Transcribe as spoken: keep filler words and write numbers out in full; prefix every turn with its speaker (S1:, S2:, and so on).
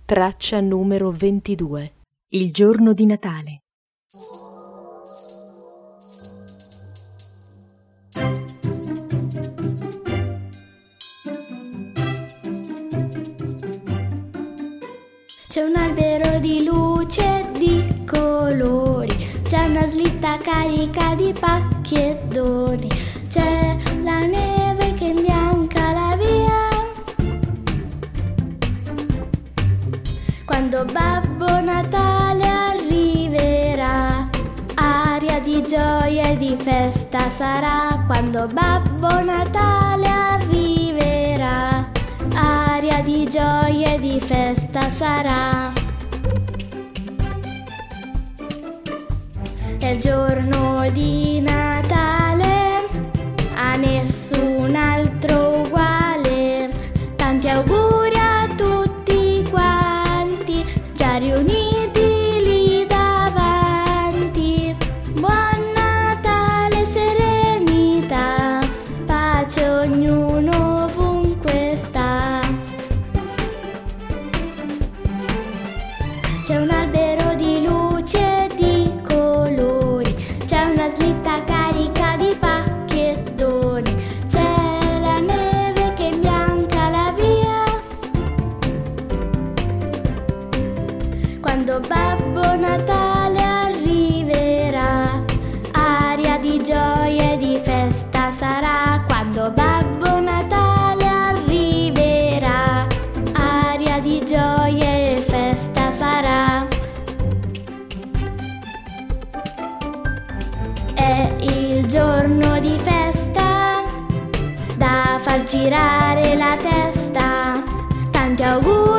S1: traccia numero ventidue, il giorno di Natale.
S2: C'è un albero di luce e di colori, c'è una slitta carica di pacchettoni, c'è la neve che imbianca la via. Quando Babbo Natale arriverà, aria di gioia e di festa sarà. Quando Babbo Natale arriverà, aria di gioia e di festa sarà. È il giorno di Natale, a nessun altro uguale. Tanti auguri a tutti quanti, già riuniti lì davanti. Buon Natale, serenità, pace ognuno ovunque sta. C'è un albero di luce e di colori, c'è una slitta carica di pacchettoni, c'è la neve che imbianca la via. Quando Babbo Natale arriverà, aria di gioia e di festa sarà. Quando Babbo Natale arriverà, aria di gioia e festa sarà. È il giorno di festa, da far girare la testa. Tanti auguri